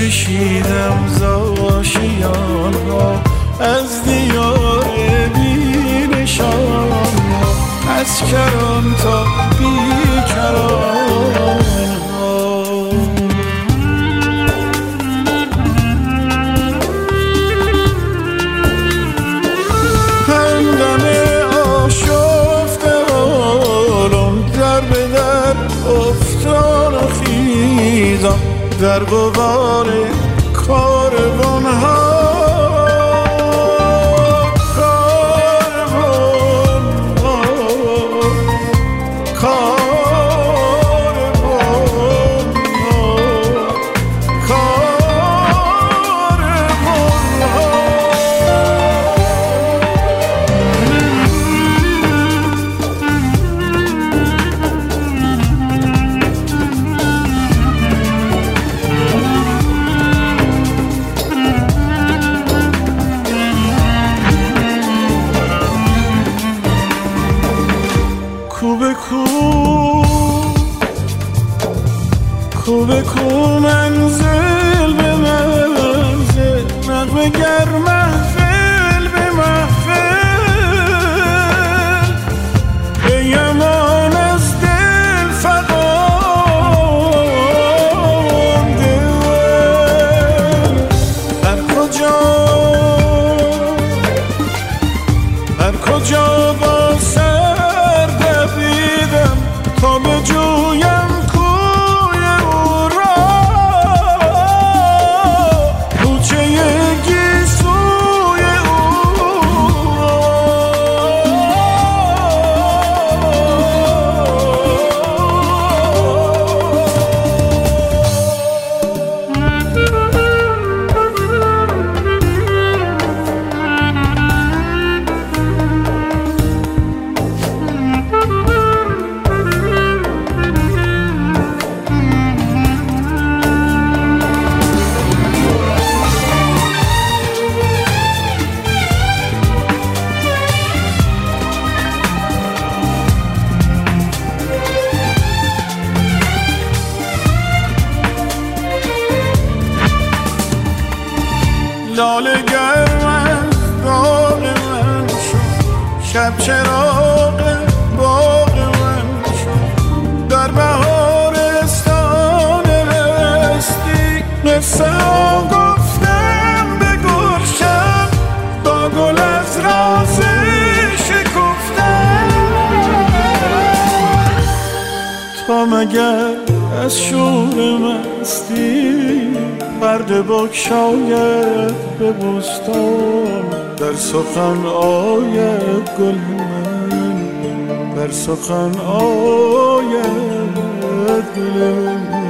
کشیدم زاشیان ها، از دیار بی نشان ها، از کران تا بی کران ها. همدم آشفته حالم، در به در افتان و خیزم، در غبار کاروان ها. کو به کو منزل به منزل، نغمه گر محفل به محفل، به یمان از دل فغان دل. هر کجا با سر دویدم تا به جویم لاله گرم از داغ من شد، شب چراغ باغ من شد، در بهارستان رستی قصه ها گفتم به گلشن، با گل از راز شکفتم. تا مگر از شور مستی پرده بگشاید به بستان، در سخن آید گل من، در سخن آید گل من.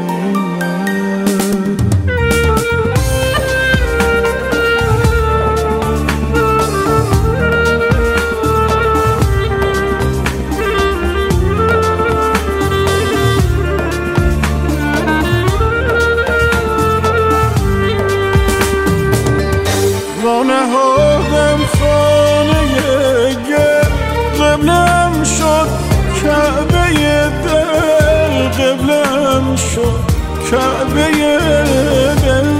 نهادم خانه گل، قبلم شد کعبه دل، قبلم شد کعبه دل.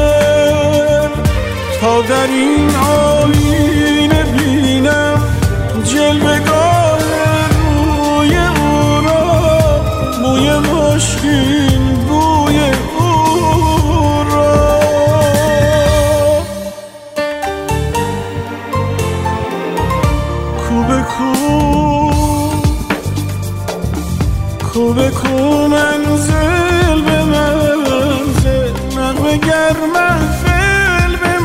تا در این آینه بینم جلوه‌گاه روی او را، موی مشکین بوی او را. کو به کو منزل به منزل، نغمه گر محفل به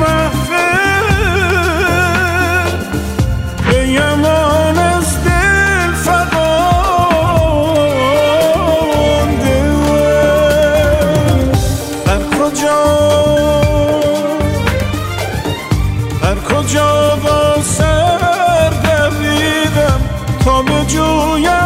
محفل، به یمان از دل فغان دل. هر کجا با سر دویدم تا به جویم